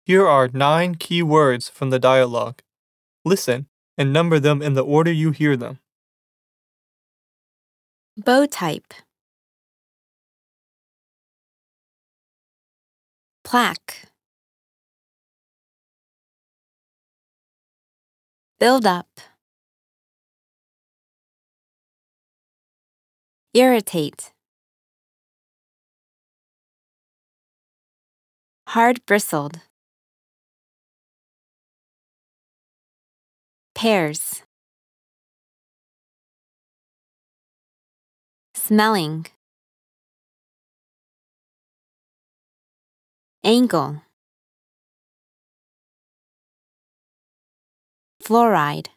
Here are 9 key words from the dialogue. Listen and number them in the order you hear them. Bow type. Plaque. Build up. Irritate. Hard bristled. Pears. Smelling. Angle. Fluoride.